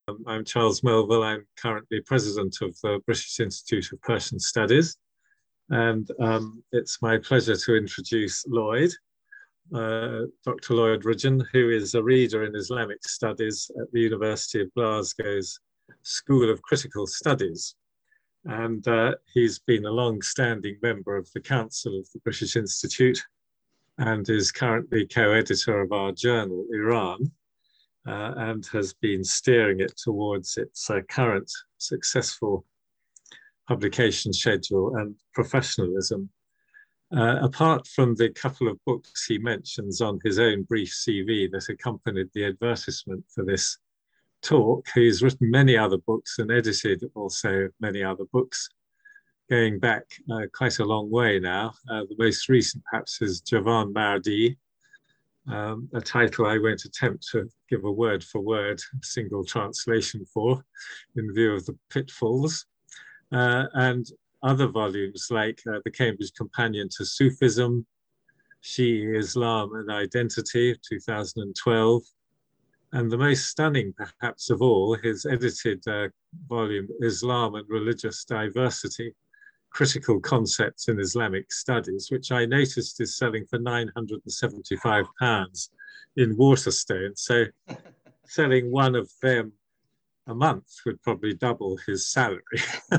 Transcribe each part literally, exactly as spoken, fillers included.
Um, I'm Charles Melville. I'm currently president of the British Institute of Persian Studies. And um, it's my pleasure to introduce Lloyd, uh, Doctor Lloyd Ridgeon, who is a reader in Islamic Studies at the University of Glasgow's School of Critical Studies. And uh, he's been a long-standing member of the Council of the British Institute and is currently co-editor of our journal, Iran, uh, and has been steering it towards its uh, current successful publication schedule and professionalism. Uh, apart from the couple of books he mentions on his own brief C V that accompanied the advertisement for this talk, he's written many other books and edited also many other books, going back uh, quite a long way now. Uh, the most recent perhaps is Javan Mardi, um, a title I won't attempt to give a word for word single translation for in view of the pitfalls. Uh, and other volumes like uh, The Cambridge Companion to Sufism, Shi'i Islam and Identity, two thousand twelve, and the most stunning perhaps of all, his edited uh, volume, Islam and Religious Diversity, Critical Concepts in Islamic Studies, which I noticed is selling for nine hundred seventy-five pounds in Waterstone. So selling one of them a month would probably double his salary.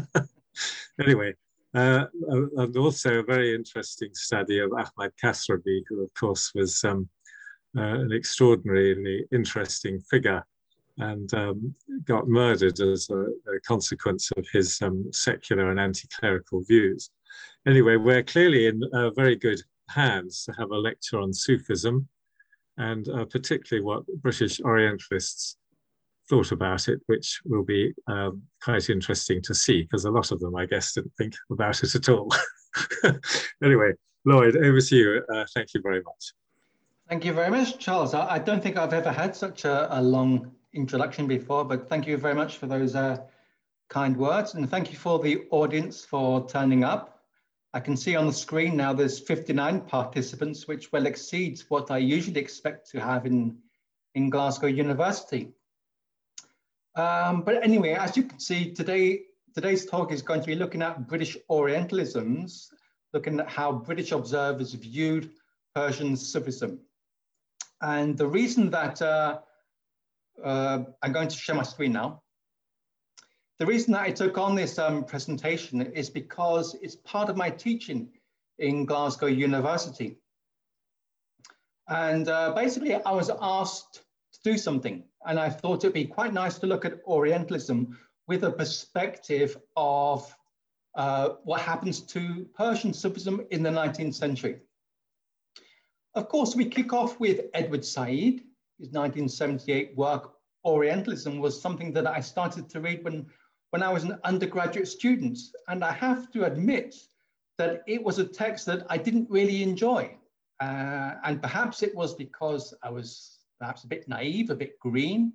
Anyway, uh, and also a very interesting study of Ahmad Kasravi, who of course was um, uh, an extraordinarily interesting figure and um, got murdered as a, a consequence of his um, secular and anti-clerical views. Anyway, we're clearly in uh, very good hands to have a lecture on Sufism, and uh, particularly what British Orientalists thought about it, which will be um, quite interesting to see, because a lot of them, I guess, didn't think about it at all. Anyway, Lloyd, over to you. Uh, thank you very much. Thank you very much, Charles. I, I don't think I've ever had such a, a long introduction before, but thank you very much for those uh, kind words. And thank you for the audience for turning up. I can see on the screen now there's fifty-nine participants, which well exceeds what I usually expect to have in, in Glasgow University. Um, but anyway, as you can see, today, today's talk is going to be looking at British Orientalisms, looking at how British observers viewed Persian Sufism. And the reason that uh, uh, I'm going to share my screen now, the reason that I took on this um, presentation is because it's part of my teaching in Glasgow University. And uh, basically I was asked to do something, and I thought it'd be quite nice to look at Orientalism with a perspective of uh, what happens to Persian Sufism in the nineteenth century. Of course, we kick off with Edward Said. His nineteen seventy-eight work, Orientalism, was something that I started to read when, when I was an undergraduate student. And I have to admit that it was a text that I didn't really enjoy. Uh, and perhaps it was because I was perhaps a bit naive, a bit green.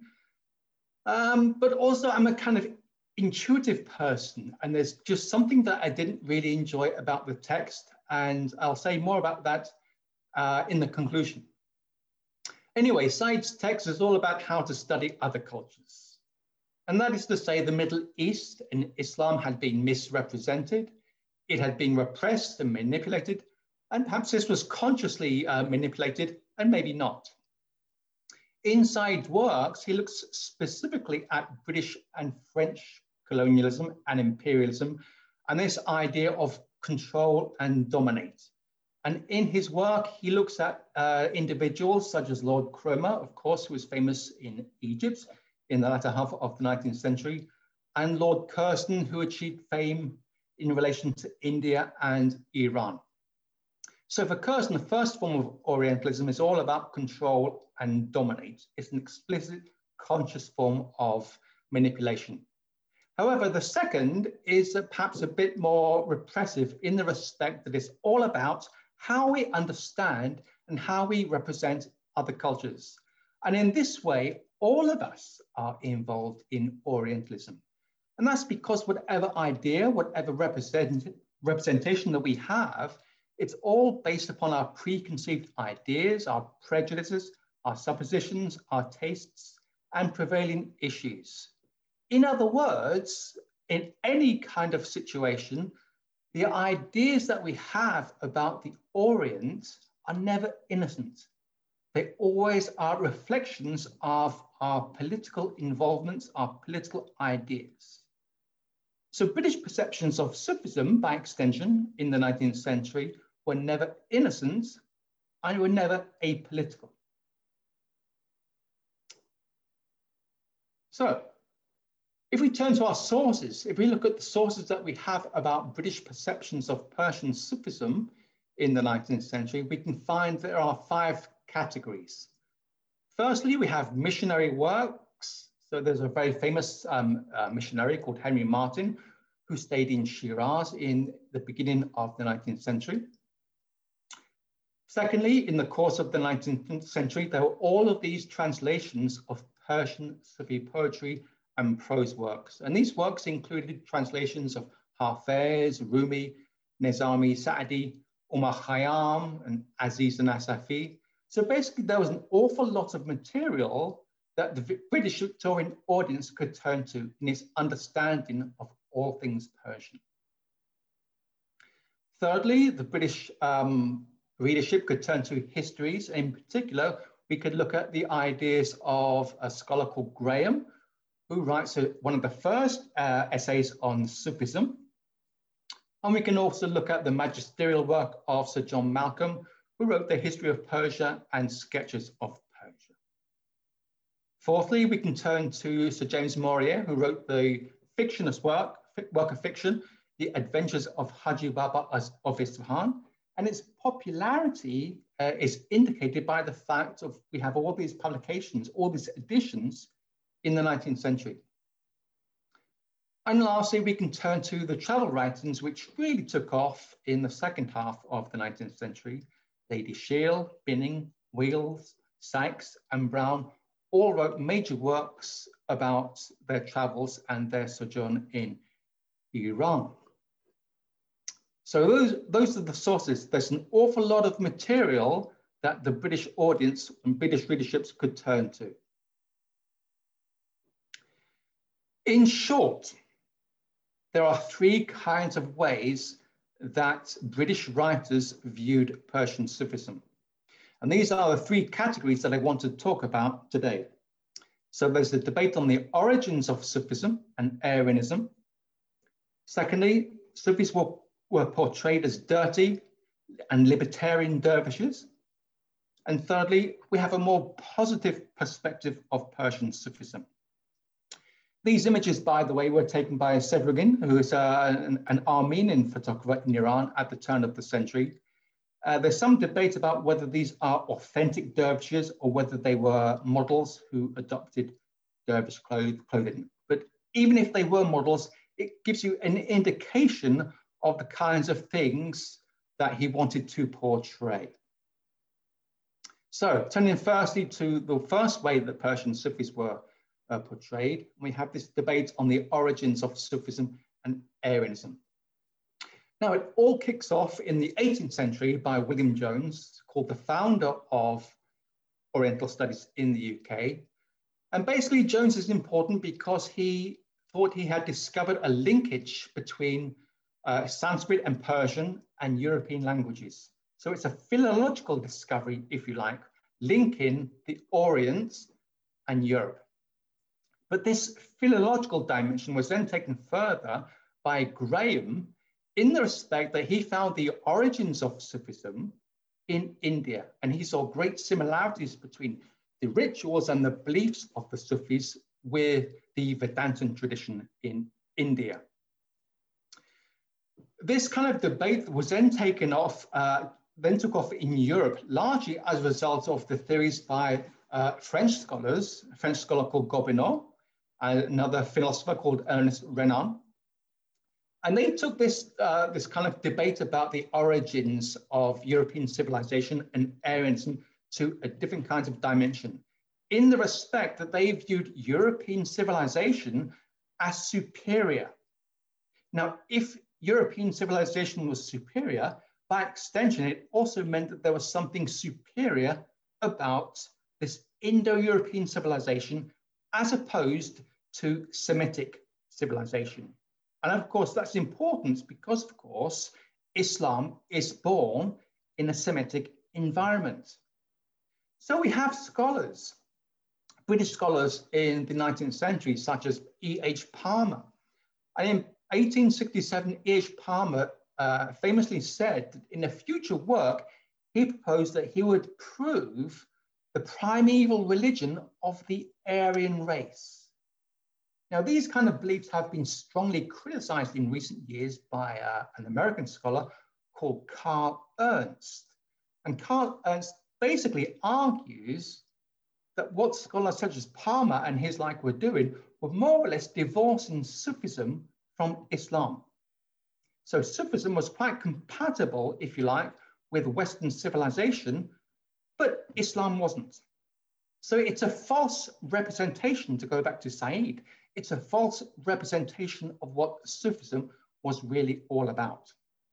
Um, but also I'm a kind of intuitive person, and there's just something that I didn't really enjoy about the text. And I'll say more about that uh, in the conclusion. Anyway, Said's text is all about how to study other cultures. And that is to say, the Middle East and Islam had been misrepresented. It had been repressed and manipulated. And perhaps this was consciously uh, manipulated and maybe not. In Said's works, he looks specifically at British and French colonialism and imperialism, and this idea of control and dominate. And in his work, he looks at uh, individuals such as Lord Cromer, of course, who was famous in Egypt in the latter half of the nineteenth century, and Lord Curzon, who achieved fame in relation to India and Iran. So for Curzon, the first form of Orientalism is all about control and dominate. It's an explicit, conscious form of manipulation. However, the second is perhaps a bit more repressive in the respect that it's all about how we understand and how we represent other cultures. And in this way, all of us are involved in Orientalism. And that's because whatever idea, whatever represent, representation that we have, it's all based upon our preconceived ideas, our prejudices, our suppositions, our tastes, and prevailing issues. In other words, in any kind of situation, the ideas that we have about the Orient are never innocent. They always are reflections of our political involvements, our political ideas. So British perceptions of Sufism, by extension, in the nineteenth century, were never innocent and were never apolitical. So, if we turn to our sources, if we look at the sources that we have about British perceptions of Persian Sufism in the nineteenth century, we can find there are five categories. Firstly, we have missionary works. So there's a very famous um, uh, missionary called Henry Martyn, who stayed in Shiraz in the beginning of the nineteenth century. Secondly, in the course of the nineteenth century, there were all of these translations of Persian Sufi poetry and prose works. And these works included translations of Hafez, Rumi, Nizami, Sa'di, Umar Khayyam, and Aziz Nasafi. So basically, there was an awful lot of material that the British Victorian audience could turn to in its understanding of all things Persian. Thirdly, the British um, readership could turn to histories. In particular, we could look at the ideas of a scholar called Graham, who writes a, one of the first uh, essays on Sufism. And we can also look at the magisterial work of Sir John Malcolm, who wrote the History of Persia and Sketches of Persia. Fourthly, we can turn to Sir James Morier, who wrote the fictionist work, work of fiction, The Adventures of Haji Baba of Isfahan. And its popularity uh, is indicated by the fact of we have all these publications, all these editions in the nineteenth century. And lastly, we can turn to the travel writings, which really took off in the second half of the nineteenth century. Lady Shiel, Binning, Wheels, Sykes, and Brown all wrote major works about their travels and their sojourn in Iran. So those, those are the sources. There's an awful lot of material that the British audience and British readerships could turn to. In short, there are three kinds of ways that British writers viewed Persian Sufism. And these are the three categories that I want to talk about today. So there's the debate on the origins of Sufism and Arianism. Secondly, Sufis were, were portrayed as dirty and libertarian dervishes. And thirdly, we have a more positive perspective of Persian Sufism. These images, by the way, were taken by Sevrogin, who is uh, an, an Armenian photographer in Iran at the turn of the century. Uh, there's some debate about whether these are authentic dervishes or whether they were models who adopted dervish clothing. But even if they were models, it gives you an indication of the kinds of things that he wanted to portray. So turning firstly to the first way that Persian Sufis were Uh, portrayed. We have this debate on the origins of Sufism and Arianism. Now, it all kicks off in the eighteenth century by William Jones, called the founder of Oriental Studies in the U K. And basically, Jones is important because he thought he had discovered a linkage between uh, Sanskrit and Persian and European languages. So it's a philological discovery, if you like, linking the Orient and Europe. But this philological dimension was then taken further by Graham in the respect that he found the origins of Sufism in India. And he saw great similarities between the rituals and the beliefs of the Sufis with the Vedantan tradition in India. This kind of debate was then taken off, uh, then took off in Europe, largely as a result of the theories by uh, French scholars, a French scholar called Gobineau, another philosopher called Ernest Renan. And they took this, uh, this kind of debate about the origins of European civilization and Arianism to a different kinds of dimension, in the respect that they viewed European civilization as superior. Now, if European civilization was superior, by extension, it also meant that there was something superior about this Indo-European civilization as opposed to Semitic civilization. And of course, that's important because, of course, Islam is born in a Semitic environment. So we have scholars, British scholars in the nineteenth century, such as E H Palmer. And in eighteen sixty-seven, E H Palmer uh, famously said that in a future work, he proposed that he would prove the primeval religion of the Aryan race. Now, these kind of beliefs have been strongly criticized in recent years by uh, an American scholar called Carl Ernst. And Carl Ernst basically argues that what scholars such as Palmer and his like were doing were more or less divorcing Sufism from Islam. So Sufism was quite compatible, if you like, with Western civilization, but Islam wasn't. So it's a false representation, to go back to Said, it's a false representation of what Sufism was really all about.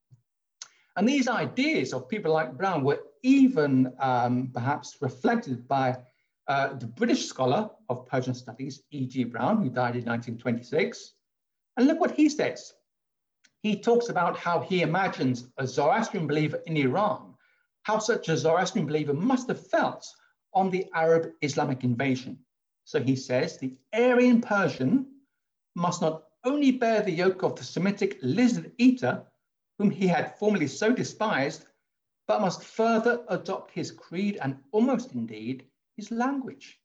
And these ideas of people like Brown were even um, perhaps reflected by uh, the British scholar of Persian studies, E G Brown, who died in nineteen twenty-six. And look what he says. He talks about how he imagines a Zoroastrian believer in Iran, how such a Zoroastrian believer must have felt on the Arab Islamic invasion. So he says the Aryan Persian must not only bear the yoke of the Semitic lizard eater, whom he had formerly so despised, but must further adopt his creed and almost indeed his language.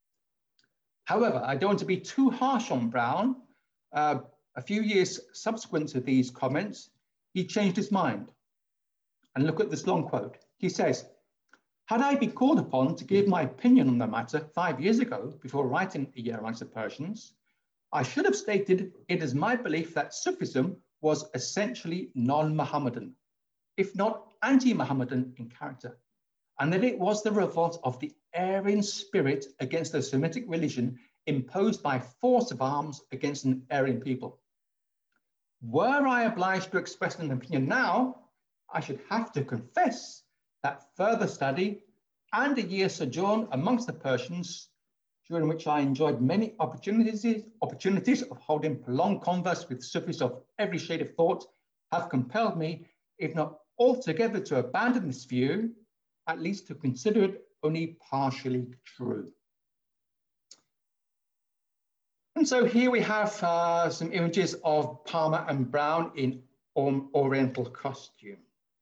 However, I don't want to be too harsh on Brown. Uh, a few years subsequent to these comments, he changed his mind. And look at this long quote. He says, "Had I been called upon to give my opinion on the matter five years ago before writing A Year Amongst the Persians, I should have stated it is my belief that Sufism was essentially non-Muhammadan, if not anti-Muhammadan in character, and that it was the revolt of the Aryan spirit against the Semitic religion imposed by force of arms against an Aryan people. Were I obliged to express an opinion now, I should have to confess that further study and a year's sojourn amongst the Persians, during which I enjoyed many opportunities, opportunities of holding prolonged converse with Sufis of every shade of thought, have compelled me, if not altogether to abandon this view, at least to consider it only partially true." And so here we have uh, some images of Palmer and Brown in Oriental costume.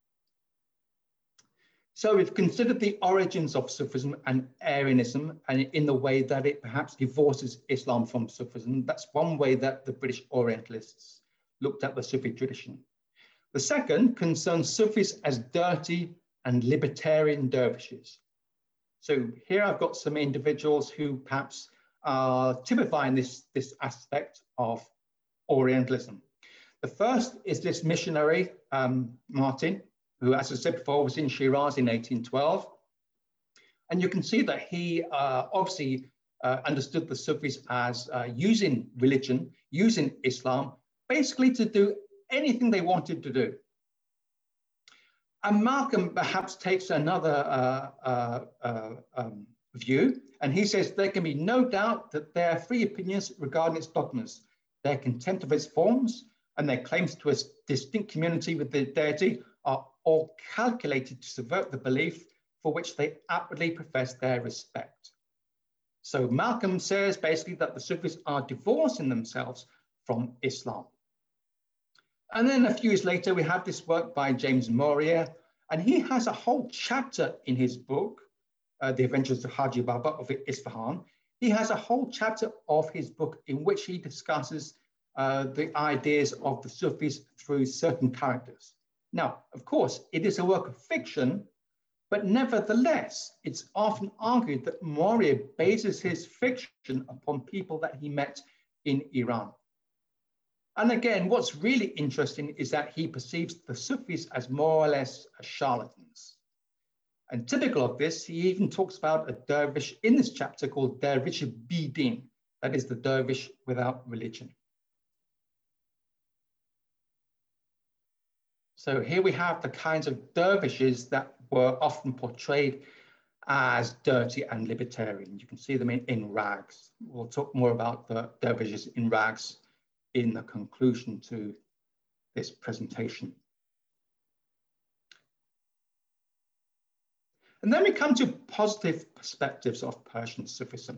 So we've considered the origins of Sufism and Aryanism, and in the way that it perhaps divorces Islam from Sufism. That's one way that the British Orientalists looked at the Sufi tradition. The second concerns Sufis as dirty and libertarian dervishes. So here I've got some individuals who perhaps are typifying this, this aspect of Orientalism. The first is this missionary, um, Martin, who, as I said before, was in Shiraz in eighteen twelve. And you can see that he uh, obviously uh, understood the Sufis as uh, using religion, using Islam, basically to do anything they wanted to do. And Malcolm perhaps takes another uh, uh, uh, um, view, and he says there can be no doubt that their free opinions regarding its dogmas, their contempt of its forms, and their claims to a distinct community with the deity are all calculated to subvert the belief for which they outwardly profess their respect. So Malcolm says basically that the Sufis are divorcing themselves from Islam. And then a few years later, we have this work by James Morier, and he has a whole chapter in his book, uh, The Adventures of Haji Baba of Isfahan. He has a whole chapter of his book in which he discusses uh, the ideas of the Sufis through certain characters. Now, of course, it is a work of fiction, but nevertheless, it's often argued that Morier bases his fiction upon people that he met in Iran. And again, what's really interesting is that he perceives the Sufis as more or less charlatans. And typical of this, he even talks about a dervish in this chapter called Dervish Bidin, that is the dervish without religion. So here we have the kinds of dervishes that were often portrayed as dirty and libertarian. You can see them in, in rags. We'll talk more about the dervishes in rags in the conclusion to this presentation. And then we come to positive perspectives of Persian Sufism.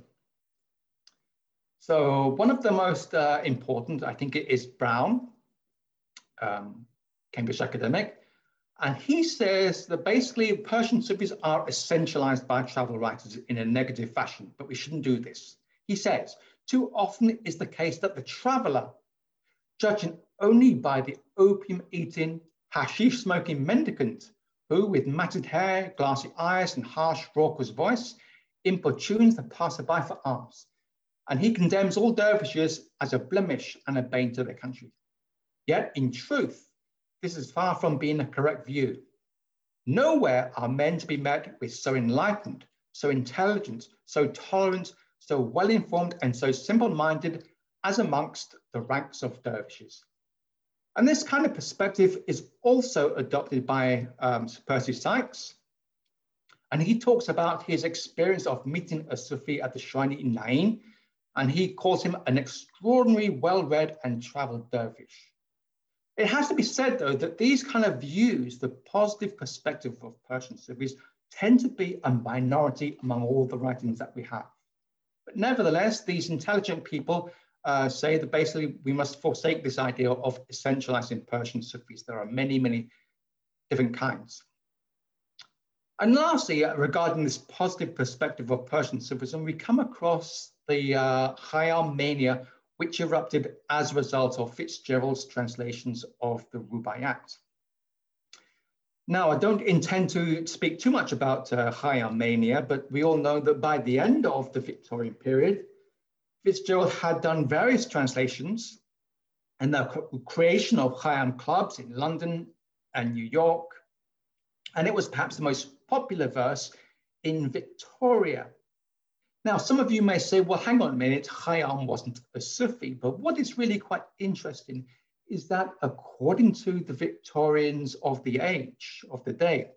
So one of the most uh, important, I think it is Brown, um, Cambridge academic, and he says that basically Persian Sufis are essentialized by travel writers in a negative fashion, but we shouldn't do this. He says, too often is the case that the traveler, judging only by the opium-eating, hashish-smoking mendicant, who with matted hair, glassy eyes, and harsh, raucous voice, importunes the passerby for alms. And he condemns all dervishes as a blemish and a bane to their country. Yet, in truth, this is far from being a correct view. Nowhere are men to be met with so enlightened, so intelligent, so tolerant, so well-informed, and so simple-minded as amongst the ranks of dervishes. And this kind of perspective is also adopted by um, Sir Percy Sykes. And he talks about his experience of meeting a Sufi at the shrine in Nain, and he calls him an extraordinary, well-read and traveled dervish. It has to be said, though, that these kind of views, the positive perspective of Persian Sufis, tend to be a minority among all the writings that we have. But nevertheless, these intelligent people uh, say that basically we must forsake this idea of essentializing Persian Sufis. There are many, many different kinds. And lastly, uh, regarding this positive perspective of Persian Sufism, we come across the uh, Khayyam mania, which erupted as a result of Fitzgerald's translations of the Rubaiyat. Now, I don't intend to speak too much about uh, Khayyam mania, but we all know that by the end of the Victorian period, Fitzgerald had done various translations, and the creation of Khayyam clubs in London and New York, and it was perhaps the most popular verse in Victoria. Now, some of you may say, well, hang on a minute, Khayyam wasn't a Sufi, but what is really quite interesting is that according to the Victorians of the age, of the day,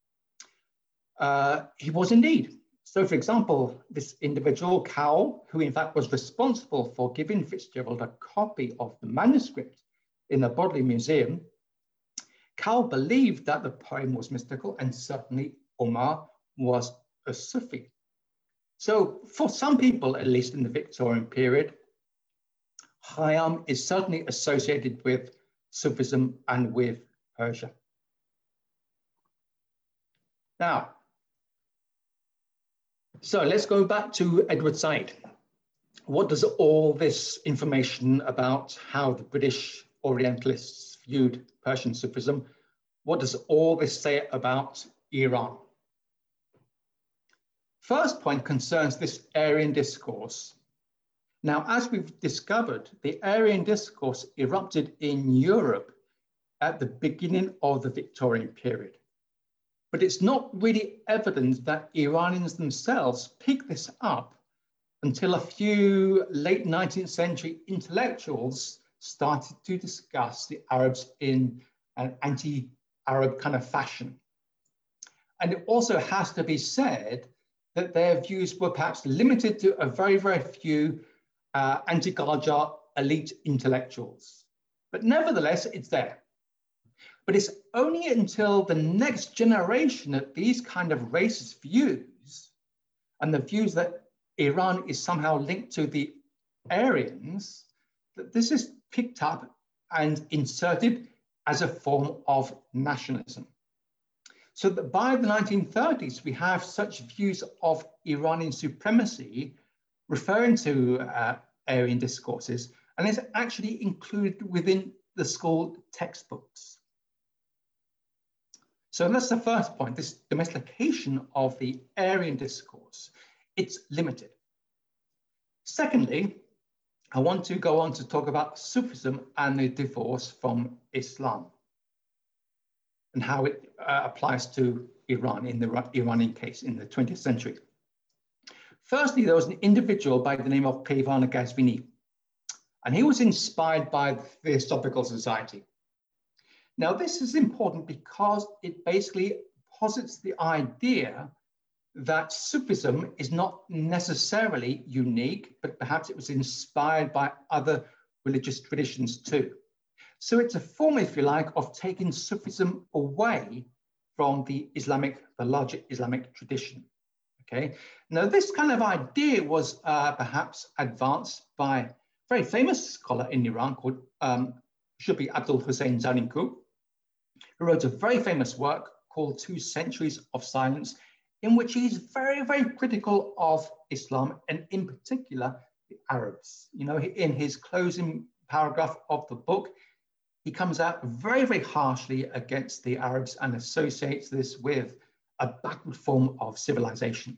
uh, he was indeed. So for example, this individual, Cowell, who in fact was responsible for giving Fitzgerald a copy of the manuscript in the Bodleian Museum, Cowell believed that the poem was mystical, and certainly Omar was a Sufi. So for some people, at least in the Victorian period, Khayyam is certainly associated with Sufism and with Persia. Now, so let's go back to Edward Said. What does all this information about how the British Orientalists viewed Persian Sufism, what does all this say about Iran? First point concerns this Aryan discourse. Now, as we've discovered, the Aryan discourse erupted in Europe at the beginning of the Victorian period. But it's not really evident that Iranians themselves picked this up until a few late nineteenth century intellectuals started to discuss the Arabs in an anti-Arab kind of fashion. And it also has to be said that their views were perhaps limited to a very, very few uh, anti-Qajar elite intellectuals. But nevertheless, it's there. But it's only until the next generation that these kind of racist views and the views that Iran is somehow linked to the Aryans, that this is picked up and inserted as a form of nationalism. So that by the nineteen thirties, we have such views of Iranian supremacy referring to uh, Aryan discourses, and it's actually included within the school textbooks. So that's the first point, this domestication of the Aryan discourse. It's limited. Secondly, I want to go on to talk about Sufism and the divorce from Islam and how it uh, applies to Iran in the Iranian case in the twentieth century. Firstly, there was an individual by the name of Kayvan Ghazvini, and he was inspired by the Theosophical Society. Now, this is important because it basically posits the idea that Sufism is not necessarily unique, but perhaps it was inspired by other religious traditions too. So it's a form, if you like, of taking Sufism away from the Islamic, the larger Islamic tradition. Okay. Now, this kind of idea was uh, perhaps advanced by a very famous scholar in Iran called um, Shubi Abdul Hussein Zarinkou, who wrote a very famous work called Two Centuries of Silence, in which he's very, very critical of Islam, and in particular, the Arabs. You know, in his closing paragraph of the book, he comes out very, very harshly against the Arabs and associates this with a backward form of civilization.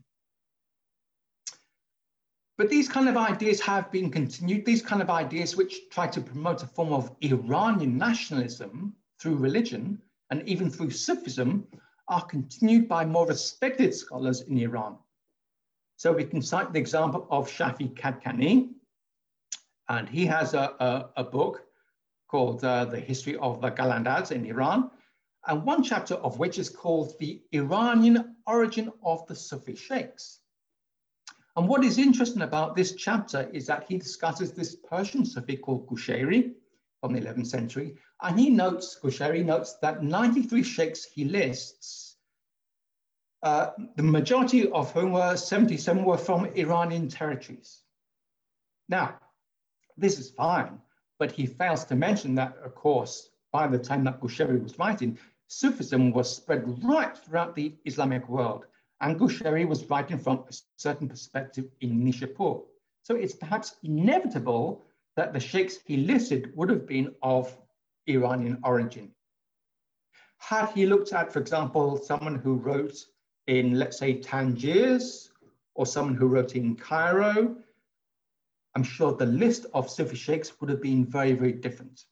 But these kind of ideas have been continued. These kind of ideas which try to promote a form of Iranian nationalism through religion and even through Sufism are continued by more respected scholars in Iran. So we can cite the example of Shafi Kadkani, and he has a, a, a book called uh, The History of the Qalandads in Iran, and one chapter of which is called The Iranian Origin of the Sufi Sheikhs. And what is interesting about this chapter is that he discusses this Persian Sufi called Qushayri from the eleventh century, and he notes, Qushayri notes that ninety-three sheikhs he lists, uh, the majority of whom were seventy-seven were from Iranian territories. Now, this is fine, but he fails to mention that, of course, by the time that Qushayri was writing, Sufism was spread right throughout the Islamic world, and Qushayri was writing from a certain perspective in Nishapur. So it's perhaps inevitable that the sheikhs he listed would have been of Iranian origin. Had he looked at, for example, someone who wrote in, let's say, Tangiers, or someone who wrote in Cairo, I'm sure the list of Sufi sheikhs would have been very, very different.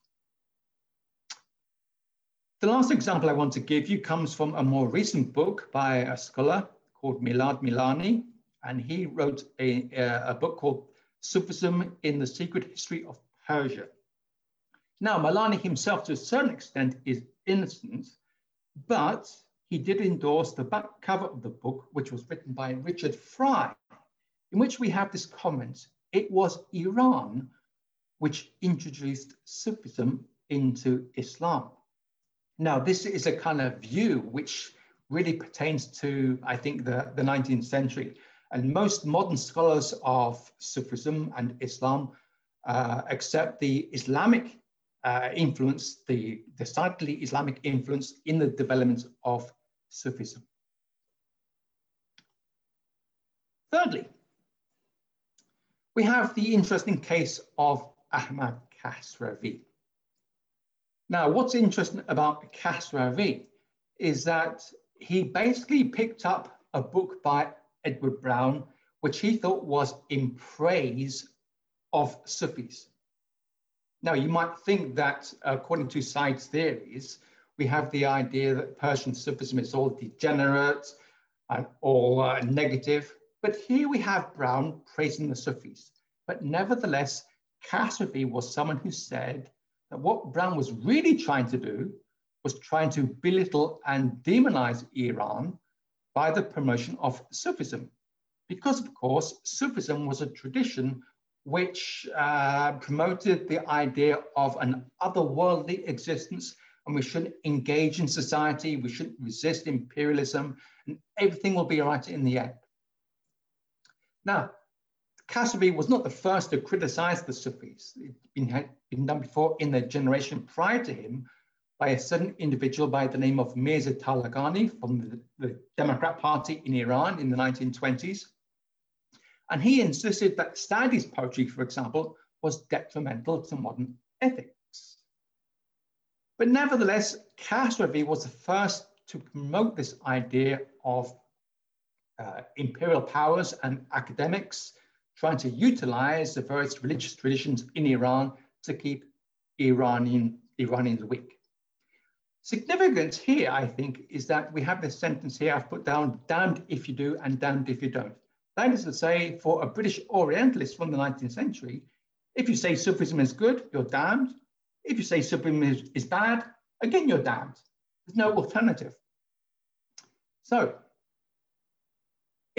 The last example I want to give you comes from a more recent book by a scholar called Milad Milani, and he wrote a, a book called Sufism in the Secret History of Persia. Now, Milani himself, to a certain extent, is innocent, but he did endorse the back cover of the book, which was written by Richard Fry, in which we have this comment: it was Iran which introduced Sufism into Islam. Now, this is a kind of view which really pertains to, I think, the, the nineteenth century. And most modern scholars of Sufism and Islam uh, accept the Islamic uh, influence, the decidedly Islamic influence in the development of Sufism. Thirdly, we have the interesting case of Ahmad Kasravi. Now, what's interesting about Kasravi is that he basically picked up a book by Edward Brown, which he thought was in praise of Sufis. Now, you might think that according to Said's theories, we have the idea that Persian Sufism is all degenerate and all uh, negative, but here we have Brown praising the Sufis. But nevertheless, Kasravi was someone who said that what Brown was really trying to do was trying to belittle and demonize Iran by the promotion of Sufism. Because, of course, Sufism was a tradition which uh, promoted the idea of an otherworldly existence, and we shouldn't engage in society, we shouldn't resist imperialism, and everything will be all right in the end. Now, Kasravi was not the first to criticize the Sufis. It's been, had been done before in the generation prior to him by a certain individual by the name of Mirza Taleghani from the, the Democrat Party in Iran in the nineteen twenties. And he insisted that Sa'di's poetry, for example, was detrimental to modern ethics. But nevertheless, Kasravi was the first to promote this idea of uh, imperial powers and academics trying to utilize the various religious traditions in Iran to keep Iranian, Iranians weak. Significance here, I think, is that we have this sentence here I've put down: damned if you do and damned if you don't. That is to say, for a British Orientalist from the nineteenth century, if you say Sufism is good, you're damned. If you say Sufism is, is bad, again, you're damned. There's no alternative. So,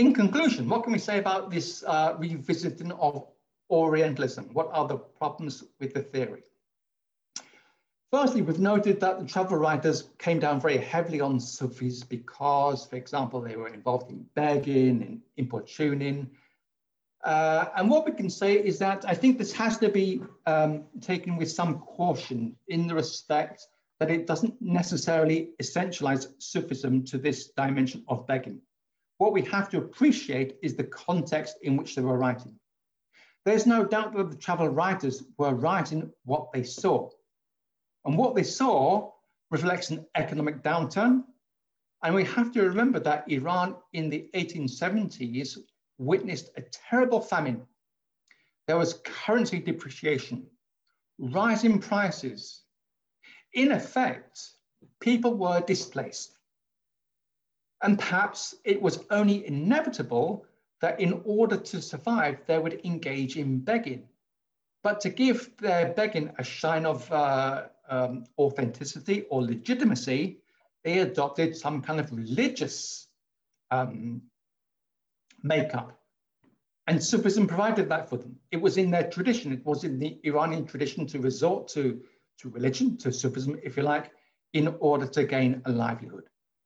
in conclusion, what can we say about this uh, revisiting of Orientalism? What are the problems with the theory? Firstly, we've noted that the travel writers came down very heavily on Sufis because, for example, they were involved in begging and importuning. Uh, and what we can say is that I think this has to be um, taken with some caution in the respect that it doesn't necessarily essentialize Sufism to this dimension of begging. What we have to appreciate is the context in which they were writing. There's no doubt that the travel writers were writing what they saw. And what they saw reflects an economic downturn. And we have to remember that Iran in the eighteen seventies witnessed a terrible famine. There was currency depreciation, rising prices. In effect, people were displaced. And perhaps it was only inevitable that in order to survive, they would engage in begging. But to give their begging a shine of uh, um, authenticity or legitimacy, they adopted some kind of religious um, makeup. And Sufism provided that for them. It was in their tradition. It was in the Iranian tradition to resort to, to religion, to Sufism, if you like, in order to gain a livelihood.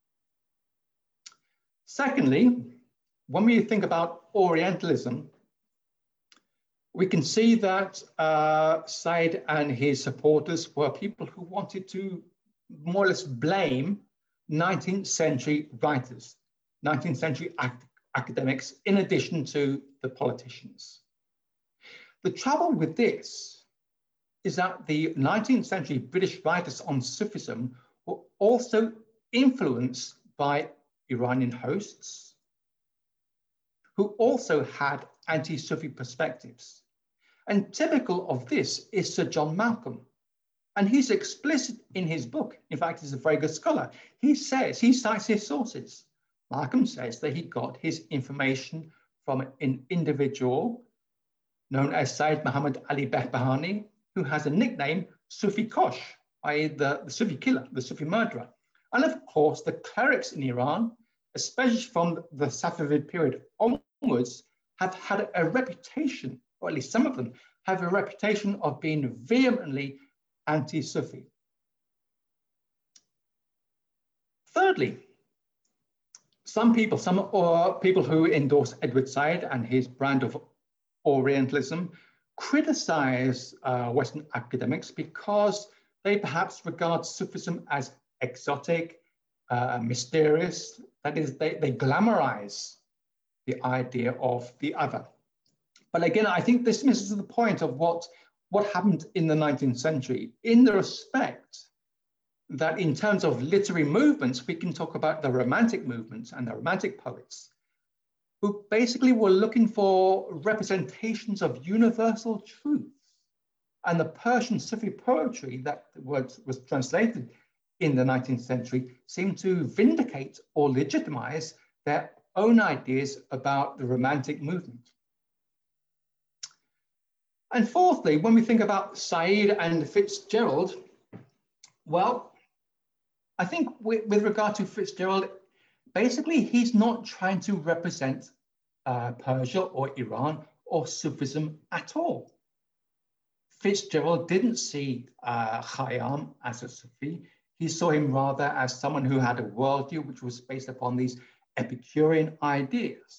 Secondly, when we think about Orientalism, we can see that uh, Said and his supporters were people who wanted to more or less blame nineteenth century writers, nineteenth century ac academics, in addition to the politicians. The trouble with this is that the nineteenth century British writers on Sufism were also influenced by Iranian hosts, who also had anti-Sufi perspectives. And typical of this is Sir John Malcolm. And he's explicit in his book. In fact, he's a very good scholar. He says, he cites his sources. Malcolm says that he got his information from an individual known as Sayyid Muhammad Ali Behbahani, who has a nickname, Sufi Kosh, that is the, the Sufi killer, the Sufi murderer. And of course, the clerics in Iran, especially from the Safavid period onwards, have had a reputation, or at least some of them, have a reputation of being vehemently anti-Sufi. Thirdly, some people, some or people who endorse Edward Said and his brand of Orientalism criticize uh, Western academics because they perhaps regard Sufism as exotic, uh, mysterious. That is, they, they glamorize the idea of the other. But again, I think this misses the point of what, what happened in the nineteenth century, in the respect that in terms of literary movements, we can talk about the Romantic movements and the Romantic poets, who basically were looking for representations of universal truth. And the Persian Sufi poetry that was, was translated in the nineteenth century seemed to vindicate or legitimize their own ideas about the Romantic movement. And fourthly, when we think about Said and Fitzgerald, well, I think with, with regard to Fitzgerald, basically he's not trying to represent uh, Persia or Iran or Sufism at all. Fitzgerald didn't see uh, Khayyam as a Sufi. He saw him rather as someone who had a worldview which was based upon these Epicurean ideas.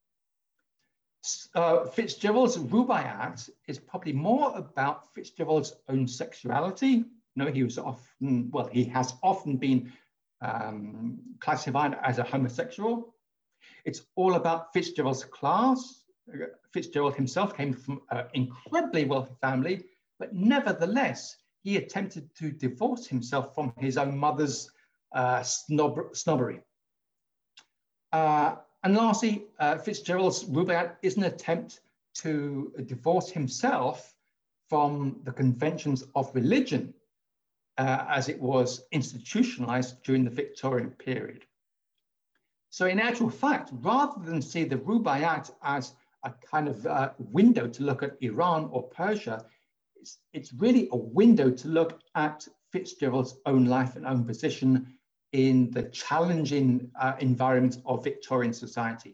Uh, Fitzgerald's Rubaiyat is probably more about Fitzgerald's own sexuality. You know, he was often, well, he has often been um, classified as a homosexual. It's all about Fitzgerald's class. Fitzgerald himself came from an incredibly wealthy family, but nevertheless, he attempted to divorce himself from his own mother's uh, snob snobbery. Uh, and lastly, uh, Fitzgerald's Rubaiyat is an attempt to divorce himself from the conventions of religion uh, as it was institutionalized during the Victorian period. So in actual fact, rather than see the Rubaiyat as a kind of uh, window to look at Iran or Persia, it's, it's really a window to look at Fitzgerald's own life and own position in the challenging uh, environment of Victorian society.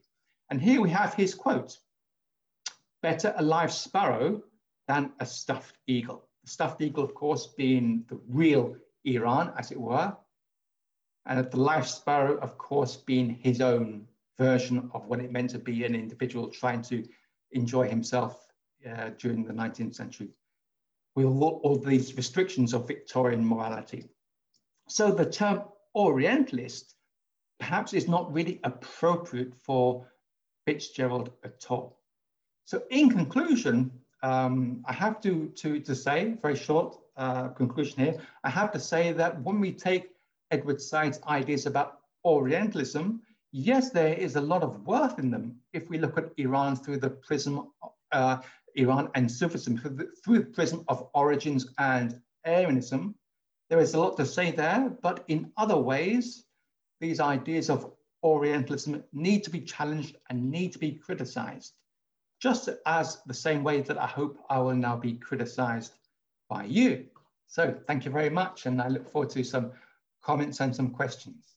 And here we have his quote: "Better a live sparrow than a stuffed eagle." The stuffed eagle, of course, being the real Iran, as it were, and the live sparrow, of course, being his own version of what it meant to be an individual trying to enjoy himself uh, during the nineteenth century, with all, all these restrictions of Victorian morality. So the term Orientalist perhaps is not really appropriate for Fitzgerald at all. So in conclusion, um, I have to, to, to say, very short uh, conclusion here, I have to say that when we take Edward Said's ideas about Orientalism, yes, there is a lot of worth in them if we look at Iran through the prism, uh, Iran and Sufism, through the, through the prism of origins and Arianism. There is a lot to say there, but in other ways, these ideas of Orientalism need to be challenged and need to be criticized, just as the same way that I hope I will now be criticized by you. So thank you very much, and I look forward to some comments and some questions.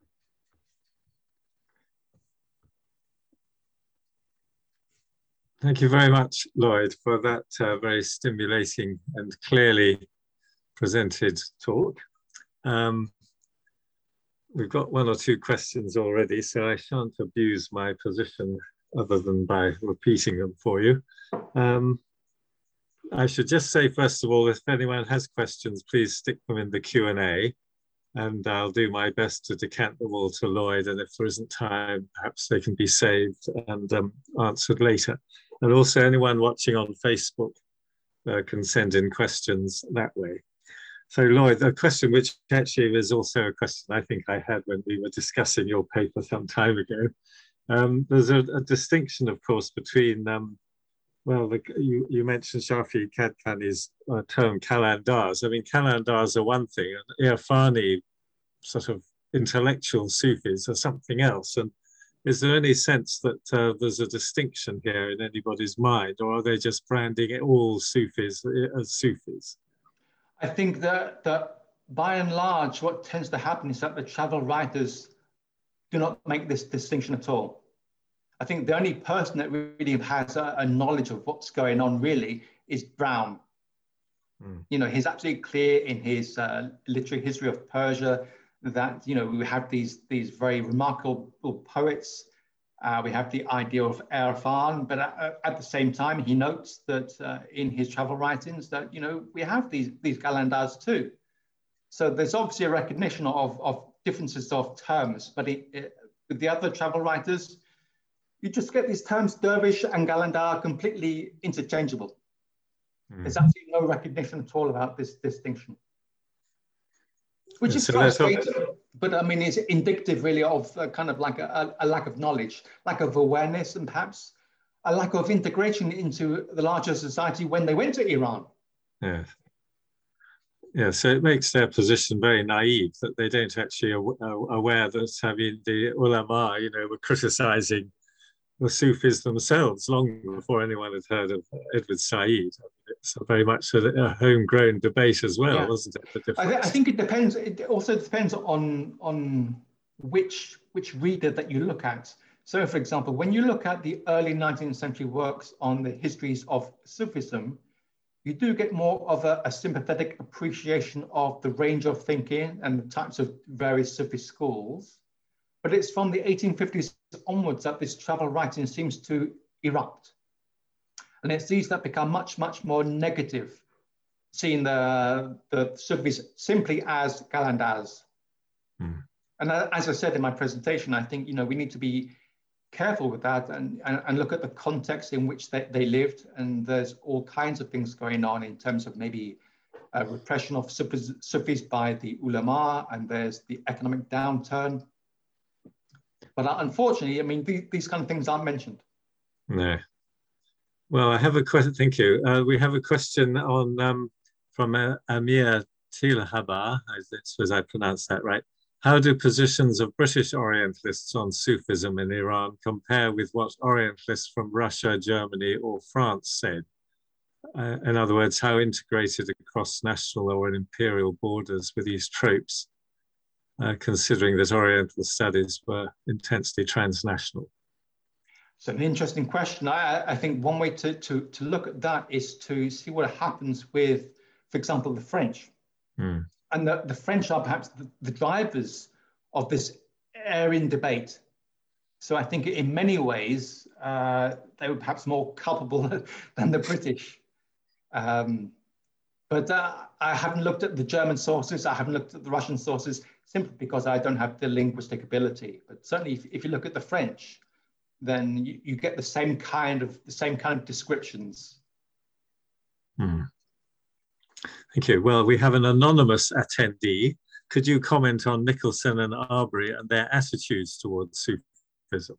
Thank you very much, Lloyd, for that uh, very stimulating and clearly presented talk. Um, we've got one or two questions already, so I shan't abuse my position other than by repeating them for you. Um, I should just say, first of all, if anyone has questions, please stick them in the Q and A, and I'll do my best to decant them all to Lloyd, and if there isn't time, perhaps they can be saved and um, answered later. And also anyone watching on Facebook uh, can send in questions that way. So Lloyd, a question which actually is also a question I think I had when we were discussing your paper some time ago. Um, there's a, a distinction, of course, between, um, well, the, you, you mentioned Shafi Kadkani's uh, term kalandars. I mean, kalandars are one thing, and Irfani sort of intellectual Sufis are something else. And is there any sense that uh, there's a distinction here in anybody's mind, or are they just branding it all Sufis as Sufis? I think that, that by and large, what tends to happen is that the travel writers do not make this distinction at all. I think the only person that really has a, a knowledge of what's going on really is Brown. Mm. You know, he's absolutely clear in his uh, literary history of Persia that, you know, we have these, these very remarkable poets. Uh, we have the idea of Irfan, but at, at the same time, he notes that uh, in his travel writings that, you know, we have these, these Galandars too. So there's obviously a recognition of, of differences of terms, but it, it, with the other travel writers, you just get these terms dervish and Galandar completely interchangeable. Mm. There's absolutely no recognition at all about this distinction. Which yeah, is so frustrating, but I mean, it's indicative really of uh, kind of like a, a lack of knowledge, lack of awareness, and perhaps a lack of integration into the larger society when they went to Iran. Yeah. Yeah, so it makes their position very naive that they don't actually are aware that, I mean, the ulama, you know, were criticizing the Sufis themselves long before anyone had heard of Edward Said. It's very much a, a homegrown debate as well, yeah. Wasn't it? The I, th I think it depends. It also depends on on which which reader that you look at. So, for example, when you look at the early nineteenth century works on the histories of Sufism, you do get more of a, a sympathetic appreciation of the range of thinking and the types of various Sufi schools. But it's from the eighteen fifties onwards that this travel writing seems to erupt. And it's these that become much, much more negative, seeing the, the Sufis simply as Galandars. Mm. And as I said in my presentation, I think, you know, we need to be careful with that and, and, and look at the context in which they, they lived. And there's all kinds of things going on in terms of maybe uh, repression of Sufis, Sufis by the ulama, and there's the economic downturn. But unfortunately, I mean, these, these kind of things aren't mentioned. No. Well, I have a question. Thank you. Uh, we have a question on um, from uh, Amir Tilhaba, I suppose I pronounced that right. How do positions of British Orientalists on Sufism in Iran compare with what Orientalists from Russia, Germany, or France said? Uh, in other words, how integrated across national or imperial borders were these tropes? Uh, considering that Oriental studies were intensely transnational? It's an interesting question. I, I think one way to, to, to look at that is to see what happens with, for example, the French. Mm. And the, the French are perhaps the, the drivers of this Aryan debate. So I think in many ways, uh, they were perhaps more culpable than the British. Um, but uh, I haven't looked at the German sources. I haven't looked at the Russian sources simply because I don't have the linguistic ability. But certainly if, if you look at the French, then you, you get the same kind of the same kind of descriptions. Hmm. Thank you. Well, we have an anonymous attendee. Could you comment on Nicholson and Arbery and their attitudes towards Sufism?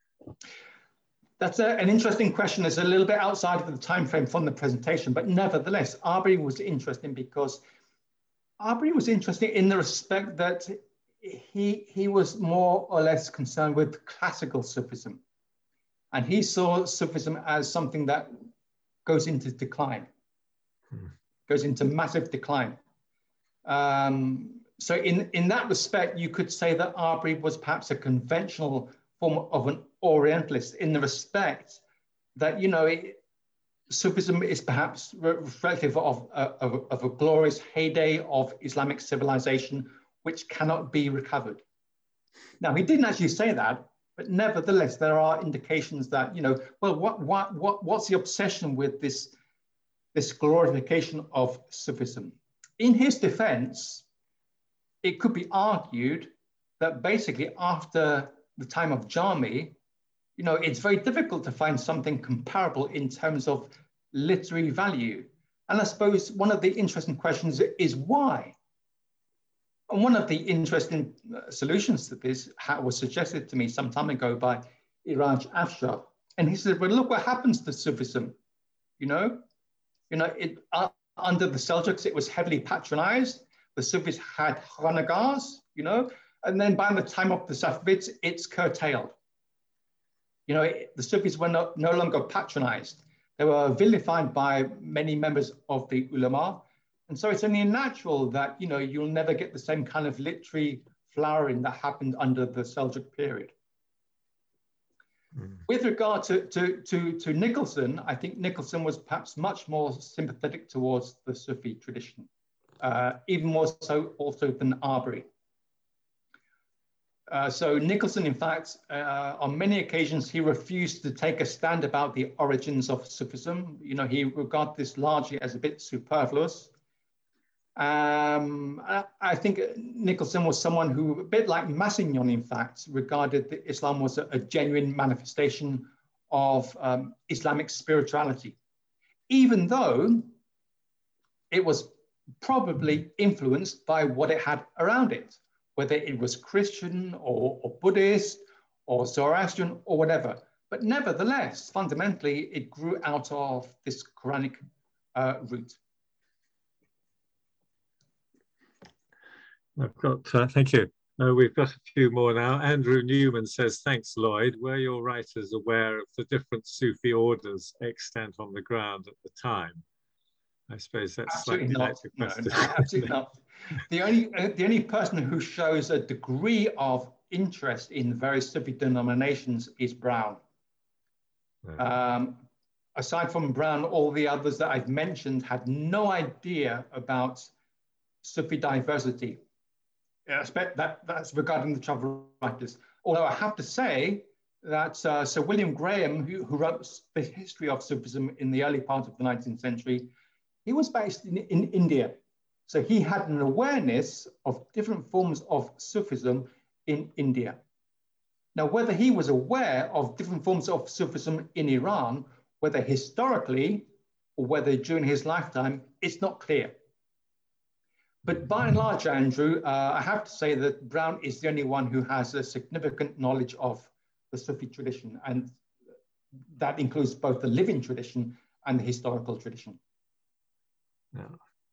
That's a, an interesting question. It's a little bit outside of the time frame from the presentation, but nevertheless, Arbery was interesting because Arbery was interesting in the respect that he, he was more or less concerned with classical Sufism. And he saw Sufism as something that goes into decline, hmm. goes into massive decline. Um, so in, in that respect, you could say that Arbery was perhaps a conventional form of an Orientalist in the respect that, you know, it, Sufism is perhaps reflective of, of, of a glorious heyday of Islamic civilization, which cannot be recovered. Now, he didn't actually say that, but nevertheless, there are indications that, you know, well, what, what, what, what's the obsession with this, this glorification of Sufism? In his defense, it could be argued that basically after the time of Jami, you know, it's very difficult to find something comparable in terms of literary value. And I suppose one of the interesting questions is why? And one of the interesting solutions to this was suggested to me some time ago by Iraj Afshar. And he said, well, look what happens to Sufism. You know, you know, it, uh, under the Seljuks, it was heavily patronized. The Sufis had khanagahs, you know, and then by the time of the Safavids, it's curtailed. You know, it, the Sufis were no, no longer patronized. They were vilified by many members of the ulama. And so it's only natural that, you know, you'll never get the same kind of literary flowering that happened under the Seljuk period. Mm. With regard to, to, to, to Nicholson, I think Nicholson was perhaps much more sympathetic towards the Sufi tradition, uh, even more so also than Arbery. Uh, so Nicholson, in fact, uh, on many occasions, he refused to take a stand about the origins of Sufism. You know, he regarded this largely as a bit superfluous. Um, I, I think Nicholson was someone who, a bit like Massignon, in fact, regarded that Islam was a, a genuine manifestation of um, Islamic spirituality, even though it was probably influenced by what it had around it, whether it was Christian or, or Buddhist or Zoroastrian or whatever. But nevertheless, fundamentally, it grew out of this Quranic uh, root. I've got, uh, thank you. Uh, we've got a few more now. Andrew Newman says, thanks, Lloyd. Were your writers aware of the different Sufi orders extant on the ground at the time? I suppose that's absolutely slightly not. like the question. No, no, absolutely not. The only, uh, the only person who shows a degree of interest in various Sufi denominations is Brown. Right. Um, aside from Brown, all the others that I've mentioned had no idea about Sufi diversity. I expect that that's regarding the travel writers. Although I have to say that uh, Sir William Graham, who, who wrote the history of Sufism in the early part of the nineteenth century, he was based in, in India. So he had an awareness of different forms of Sufism in India. Now, whether he was aware of different forms of Sufism in Iran, whether historically or whether during his lifetime, it's not clear. But by and large, Andrew, uh, I have to say that Brown is the only one who has a significant knowledge of the Sufi tradition, and that includes both the living tradition and the historical tradition. Yeah.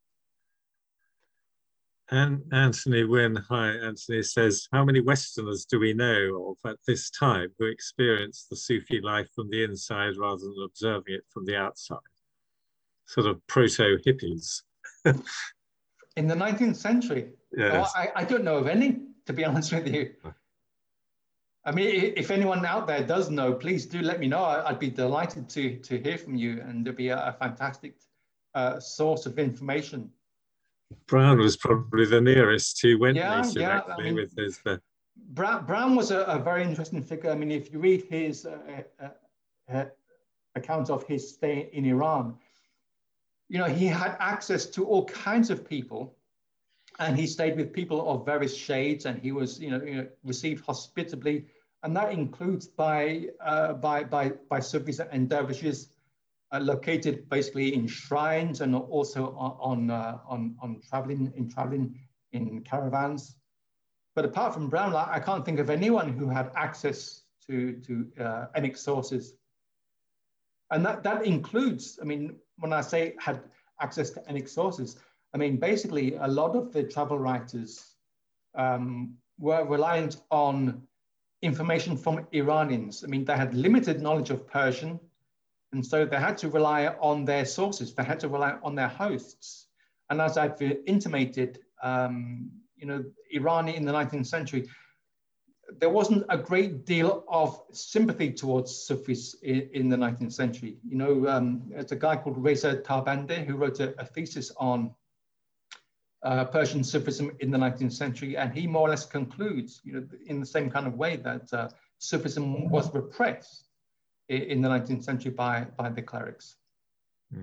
And Anthony Wynne, hi, Anthony, says, how many Westerners do we know of at this time who experienced the Sufi life from the inside rather than observing it from the outside? Sort of proto-hippies. In the nineteenth century? Yes. Oh, I, I don't know of any, to be honest with you. I mean, if anyone out there does know, please do let me know. I'd be delighted to, to hear from you, and it'd be a, a fantastic uh, source of information. Brown was probably the nearest who went Yeah, native, yeah. actually, I mean, with his... Uh... Brown, Brown was a, a very interesting figure. I mean, if you read his uh, uh, uh, account of his stay in Iran, you know, he had access to all kinds of people, and he stayed with people of various shades, and he was, you know, you know received hospitably, and that includes by uh, by by by Sufis and dervishes uh, located basically in shrines, and also on on uh, on, on traveling in traveling in caravans. But apart from Brown, I can't think of anyone who had access to to uh, enic sources, and that that includes, I mean, when I say had access to enic sources, I mean, basically, a lot of the travel writers um, were reliant on information from Iranians. I mean, they had limited knowledge of Persian, and so they had to rely on their sources. They had to rely on their hosts. And as I've intimated, um, you know, Iran in the nineteenth century, there wasn't a great deal of sympathy towards Sufis in, in the nineteenth century. You know, um, there's a guy called Reza Tarbandeh who wrote a, a thesis on uh, Persian Sufism in the nineteenth century, and he more or less concludes, you know, in the same kind of way that uh, Sufism was repressed in, in the nineteenth century by, by the clerics. Mm.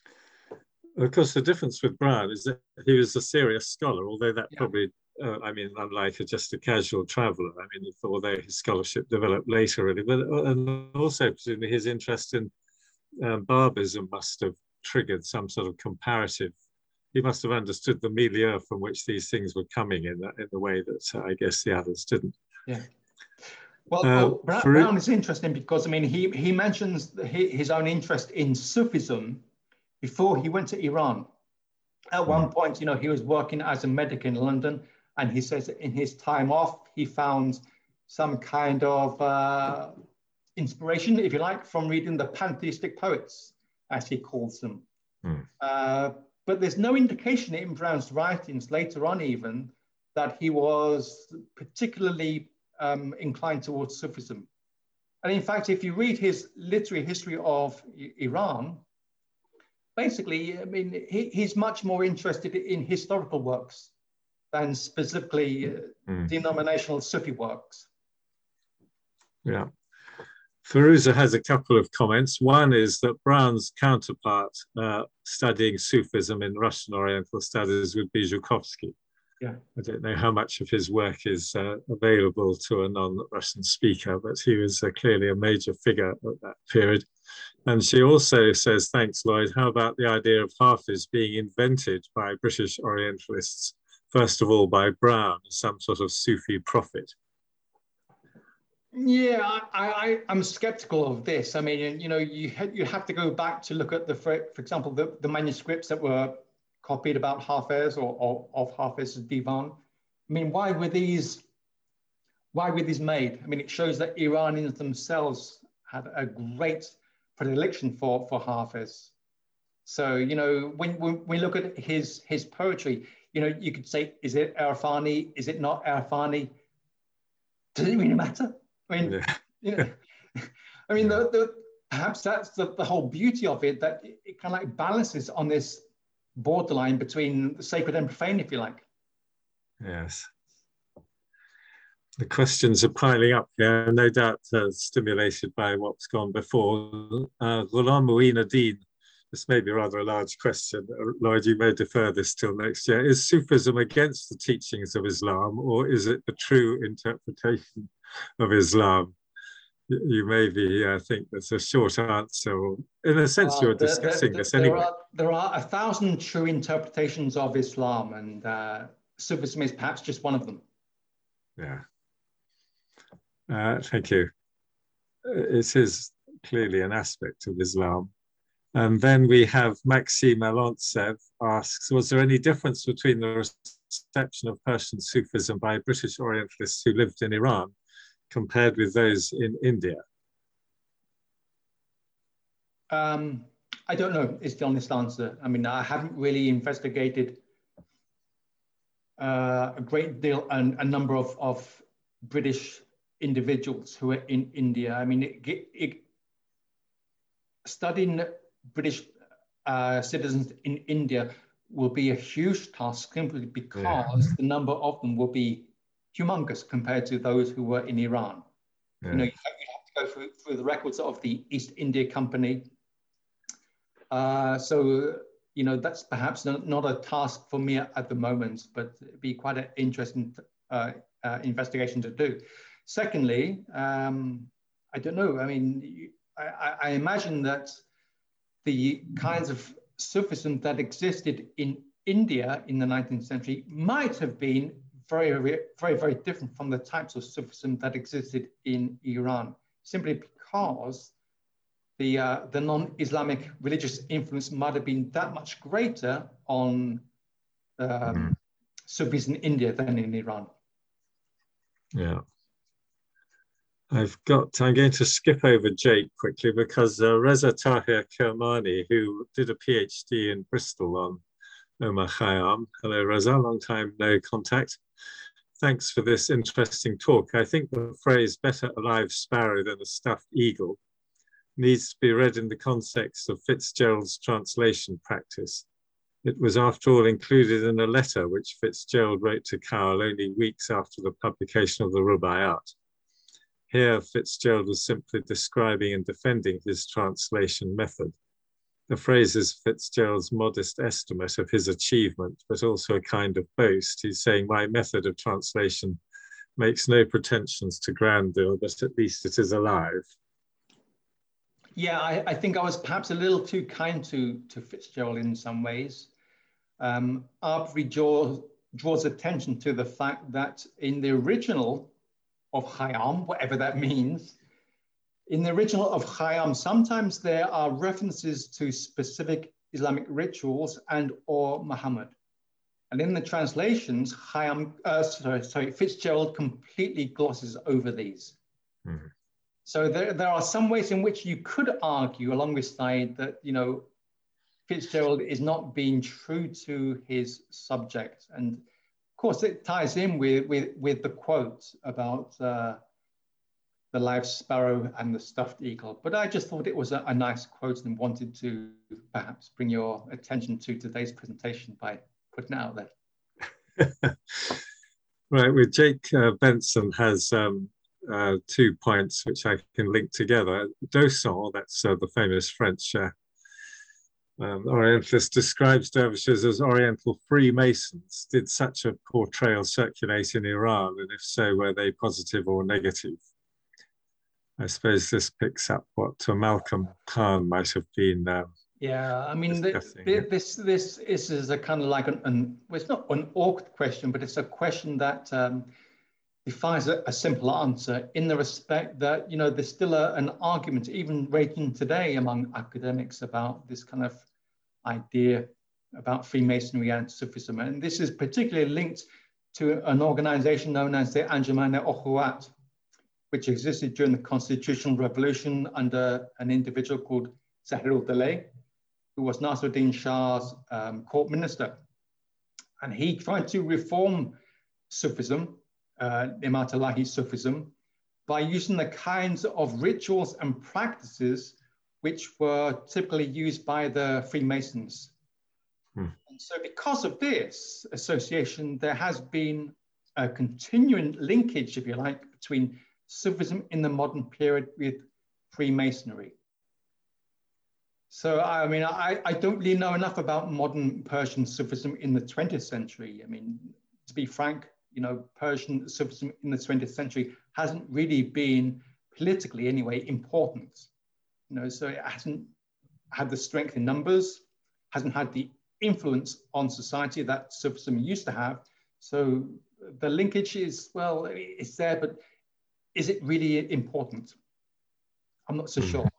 Of course, the difference with Brown is that he was a serious scholar, although that yeah. probably, uh, I mean, unlike a, just a casual traveller, I mean, although his scholarship developed later, really, but and also presumably his interest in um, Babism must have triggered some sort of comparative. He must have understood the milieu from which these things were coming in, that, in the way that uh, I guess the others didn't. Yeah. Well, uh, well Brown, Brown is interesting because, I mean, he, he mentions his own interest in Sufism before he went to Iran. At one point, you know, he was working as a medic in London, and he says in his time off, he found some kind of uh, inspiration, if you like, from reading the pantheistic poets, as he calls them. Mm. Uh, but there's no indication in Brown's writings later on even that he was particularly um, inclined towards Sufism. And in fact, if you read his literary history of Iran, basically, I mean, he, he's much more interested in historical works than specifically uh, mm. denominational Sufi works. Yeah. Firuza has a couple of comments. One is that Brown's counterpart uh, studying Sufism in Russian Oriental studies would be Zhukovsky. Yeah. I don't know how much of his work is uh, available to a non-Russian speaker, but he was uh, clearly a major figure at that period. And she also says, thanks, Lloyd, how about the idea of Hafiz being invented by British Orientalists, first of all by Brown, as some sort of Sufi prophet? Yeah, I, I, I'm skeptical of this. I mean, you know, you, ha you have to go back to look at the, for, for example, the, the manuscripts that were copied about Hafiz or, or of Hafiz's Divan. I mean, why were these, why were these made? I mean, it shows that Iranians themselves had a great predilection for, for Hafiz. So, you know, when, when we look at his, his poetry, you know, you could say, is it Irfani? Is it not Irfani? Does it really matter? I mean, yeah. you know, I mean, the, the, perhaps that's the, the whole beauty of it, that it, it kind of like balances on this borderline between sacred and profane, if you like. Yes. The questions are piling up here, no doubt uh, stimulated by what's gone before. Uh, Ghulam Muin-ad-Din, this may be rather a large question. Uh, Lloyd, you may defer this till next year. Is Sufism against the teachings of Islam, or is it the true interpretation of Islam? You may be, I think that's a short answer. In a sense, uh, you're there, discussing there, this there anyway. Are, there are a thousand true interpretations of Islam, and uh, Sufism is perhaps just one of them. Yeah. Uh, thank you. It is clearly an aspect of Islam. And then we have Maxime Alontsev asks, was there any difference between the reception of Persian Sufism by British Orientalists who lived in Iran compared with those in India? Um, I don't know is the honest answer. I mean, I haven't really investigated uh, a great deal, and a number of, of British individuals who are in India. I mean, it, it, studying British uh, citizens in India will be a huge task simply because yeah. the number of them will be humongous compared to those who were in Iran. Yeah. You know, you have, you have to go through, through the records of the East India Company. Uh, so, you know, that's perhaps not, not a task for me at the moment, but it'd be quite an interesting uh, uh, investigation to do. Secondly, um, I don't know, I mean, I, I imagine that the kinds of Sufism that existed in India in the nineteenth century might have been very, very, very, very different from the types of Sufism that existed in Iran, simply because the, uh, the non-Islamic religious influence might have been that much greater on um, mm. Sufis in India than in Iran. Yeah. I've got, I'm going to skip over Jake quickly because uh, Reza Tahir Kermani, who did a PhD in Bristol on Omar Khayyam. Hello, Reza, long time no contact. Thanks for this interesting talk. I think the phrase better a live sparrow than a stuffed eagle needs to be read in the context of Fitzgerald's translation practice. It was, after all, included in a letter which Fitzgerald wrote to Cowell only weeks after the publication of the Rubaiyat. Here, Fitzgerald was simply describing and defending his translation method. The phrase is Fitzgerald's modest estimate of his achievement, but also a kind of boast. He's saying, my method of translation makes no pretensions to grandeur, but at least it is alive. Yeah, I, I think I was perhaps a little too kind to, to Fitzgerald in some ways. Um, Arbery draws, draws attention to the fact that in the original of Khayyam, whatever that means, in the original of Khayyam, sometimes there are references to specific Islamic rituals and or Muhammad. And in the translations, Khayyam, uh, sorry, sorry, Fitzgerald completely glosses over these. Mm-hmm. So there, there are some ways in which you could argue along this side that, you know, Fitzgerald is not being true to his subject. And of course, it ties in with, with, with the quote about uh, the live sparrow and the stuffed eagle. But I just thought it was a, a nice quote and wanted to perhaps bring your attention to today's presentation by putting it out there. Right, with Jake uh, Benson has um, uh, two points which I can link together. Dosson, that's uh, the famous French uh, Um, Orientalist, describes dervishes as Oriental Freemasons. Did such a portrayal circulate in Iran? And if so, were they positive or negative? I suppose this picks up what uh, Malcolm Khan might have been. Um, yeah, I mean, the, the, this this is, is a kind of like an, an well, it's not an awkward question, but it's a question that um, defies a, a simple answer in the respect that, you know, there's still a, an argument, even raging today among academics, about this kind of idea about Freemasonry and Sufism. And this is particularly linked to an organization known as the Anjuman-e-Ukhuwat, which existed during the Constitutional Revolution under an individual called Zahir-ul-Dawleh, who was Nasruddin Shah's um, court minister. And he tried to reform Sufism, uh, Ni'mat-Allahi Sufism, by using the kinds of rituals and practices which were typically used by the Freemasons. Hmm. And so because of this association, there has been a continuing linkage, if you like, between Sufism in the modern period with Freemasonry. So, I mean, I, I don't really know enough about modern Persian Sufism in the twentieth century. I mean, to be frank, you know, Persian Sufism in the twentieth century hasn't really been, politically anyway, important. You know, so it hasn't had the strength in numbers, hasn't had the influence on society that Sufism used to have. So the linkage is, well, it's there, but is it really important? I'm not so mm. sure.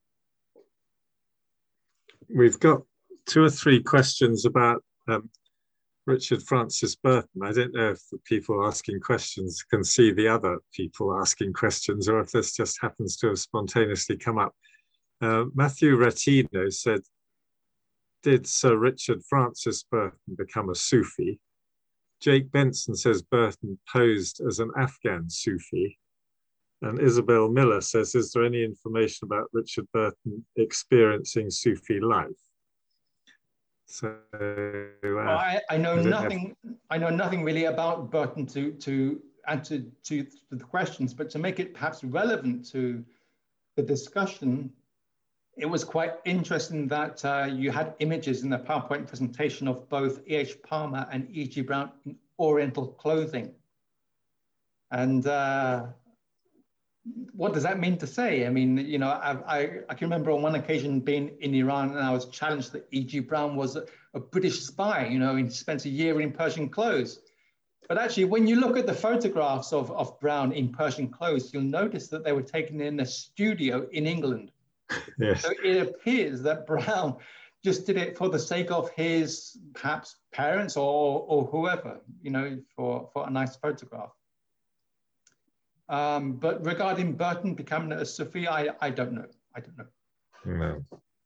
We've got two or three questions about um, Richard Francis Burton. I don't know if the people asking questions can see the other people asking questions or if this just happens to have spontaneously come up. Uh, Matthew Ratino said, did Sir Richard Francis Burton become a Sufi? Jake Benson says Burton posed as an Afghan Sufi. And Isabel Miller says, is there any information about Richard Burton experiencing Sufi life? So uh, well, I, I know I nothing. Know if... I know nothing really about Burton to to answer to, to the questions, but to make it perhaps relevant to the discussion, it was quite interesting that uh, you had images in the PowerPoint presentation of both E H Palmer and E G Browne in Oriental clothing, and. Uh, What does that mean to say? I mean, you know, I, I, I can remember on one occasion being in Iran and I was challenged that E G Browne was a, a British spy, you know, he spent a year in Persian clothes. But actually, when you look at the photographs of, of Browne in Persian clothes, you'll notice that they were taken in a studio in England. Yes. So it appears that Browne just did it for the sake of his, perhaps, parents or, or whoever, you know, for, for a nice photograph. Um, but regarding Burton becoming a Sufi, I, I don't know. I don't know. No.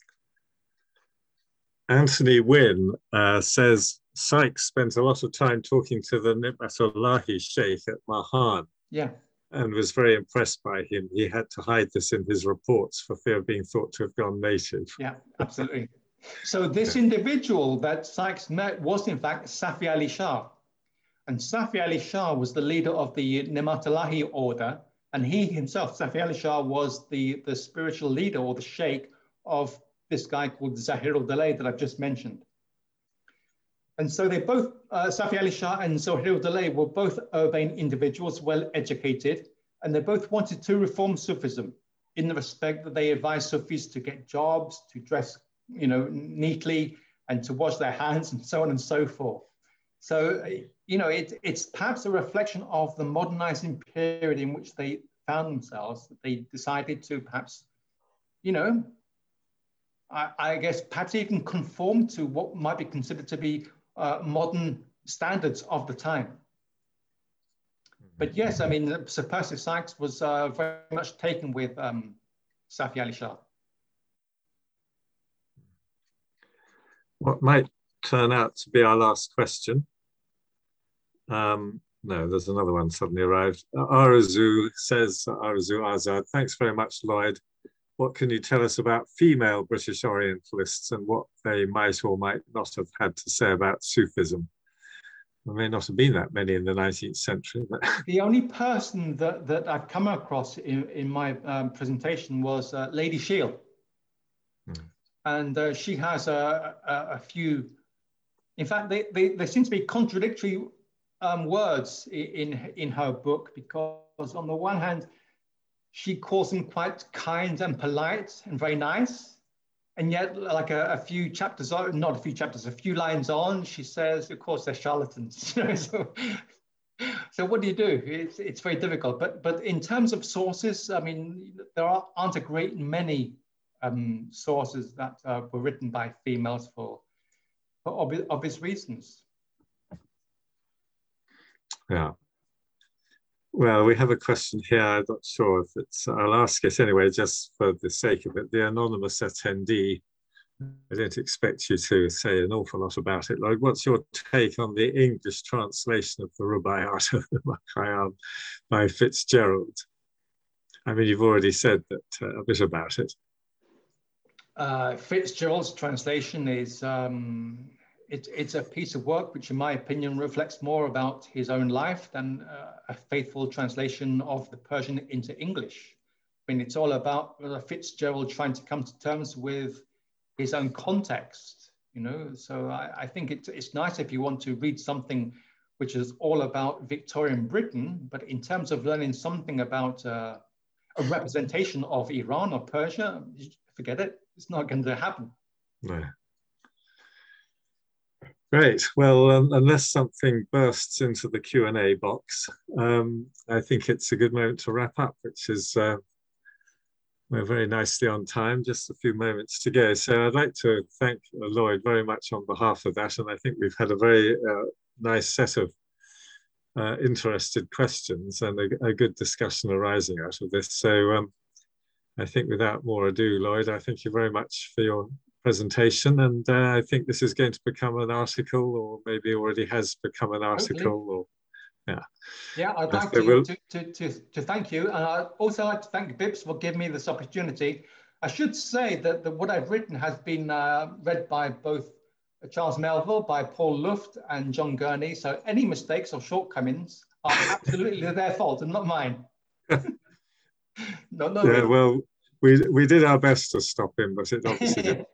Anthony Wynne uh, says Sykes spent a lot of time talking to the Ni'matullahi Sheikh at Mahan. Yeah. And was very impressed by him. He had to hide this in his reports for fear of being thought to have gone native. Yeah, absolutely. So this individual that Sykes met was in fact Safi Ali Shah. And Safi Ali Shah was the leader of the Ni'matullahi order. And he himself, Safi Ali Shah, was the, the spiritual leader or the sheikh of this guy called Zahir al-Dalay that I've just mentioned. And so they both, uh, Safi Ali Shah and Zahir al-Dalay were both urbane individuals, well educated, and they both wanted to reform Sufism in the respect that they advised Sufis to get jobs, to dress, you know, neatly, and to wash their hands, and so on and so forth. So, you know, it, it's perhaps a reflection of the modernizing period in which they found themselves, that they decided to perhaps, you know, I, I guess perhaps even conform to what might be considered to be uh, modern standards of the time. But yes, I mean, Sir Percy Sykes was uh, very much taken with um, Safi Ali Shah. What might turn out to be our last question. Um, no, there's another one suddenly arrived. Arazu says, Arazu Azad, thanks very much, Lloyd. What can you tell us about female British Orientalists and what they might or might not have had to say about Sufism? There may not have been that many in the nineteenth century. But the only person that, that I've come across in, in my um, presentation was uh, Lady Shield. Hmm. And uh, she has a, a, a few, in fact, they, they, they seem to be contradictory um, words in, in her book, because on the one hand, she calls them quite kind and polite and very nice. And yet, like a, a few chapters on, not a few chapters, a few lines on, she says, of course, they're charlatans. so, so what do you do? It's, it's very difficult. But, but in terms of sources, I mean, there are, aren't a great many um, sources that uh, were written by females for, for obvious, obvious reasons. Yeah. Well, we have a question here. I'm not sure if it's, I'll ask it anyway, just for the sake of it. The anonymous attendee, I don't expect you to say an awful lot about it, Lloyd. What's your take on the English translation of the Rubaiyat of the Makhayyam by Fitzgerald? I mean, you've already said that, uh, a bit about it. Uh, Fitzgerald's translation is, um, It, it's a piece of work which, in my opinion, reflects more about his own life than uh, a faithful translation of the Persian into English. I mean, it's all about uh, Fitzgerald trying to come to terms with his own context, you know? So I, I think it, it's nice if you want to read something which is all about Victorian Britain, but in terms of learning something about uh, a representation of Iran or Persia, forget it, it's not going to happen. No. Great. Well, um, unless something bursts into the Q and A box, um, I think it's a good moment to wrap up, which is, uh, we're very nicely on time, just a few moments to go. So I'd like to thank Lloyd very much on behalf of that. And I think we've had a very uh, nice set of uh, interested questions and a, a good discussion arising out of this. So um, I think without more ado, Lloyd, I thank you very much for your presentation, and uh, I think this is going to become an article, or maybe already has become an article, or Yeah. Yeah, I'd like so to, we'll... to, to, to, to thank you. And I'd also like to thank B I P S for giving me this opportunity. I should say that, that what I've written has been uh, read by both Charles Melville, by Paul Luft and John Gurney. So any mistakes or shortcomings are absolutely their fault and not mine. no, no, yeah, really. well, we, we did our best to stop him, but it obviously didn't.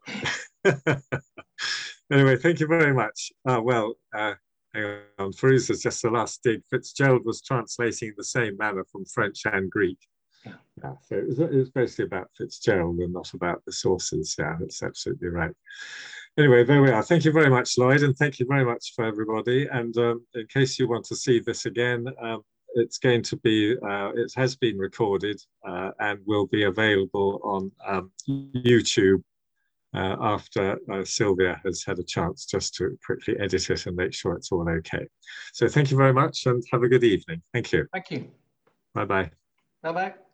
Anyway, thank you very much. Uh, well, uh, hang on, Firouz is just the last dig. Fitzgerald was translating in the same manner from French and Greek. Yeah. Yeah, so it was, it was basically about Fitzgerald and not about the sources. Yeah, that's absolutely right. Anyway, there we are. Thank you very much, Lloyd, and thank you very much for everybody. And um, in case you want to see this again, um, it's going to be, uh, it has been recorded uh, and will be available on um, YouTube uh, after uh, Sylvia has had a chance just to quickly edit it and make sure it's all okay. So thank you very much and have a good evening. Thank you. Thank you. Bye-bye. Bye-bye.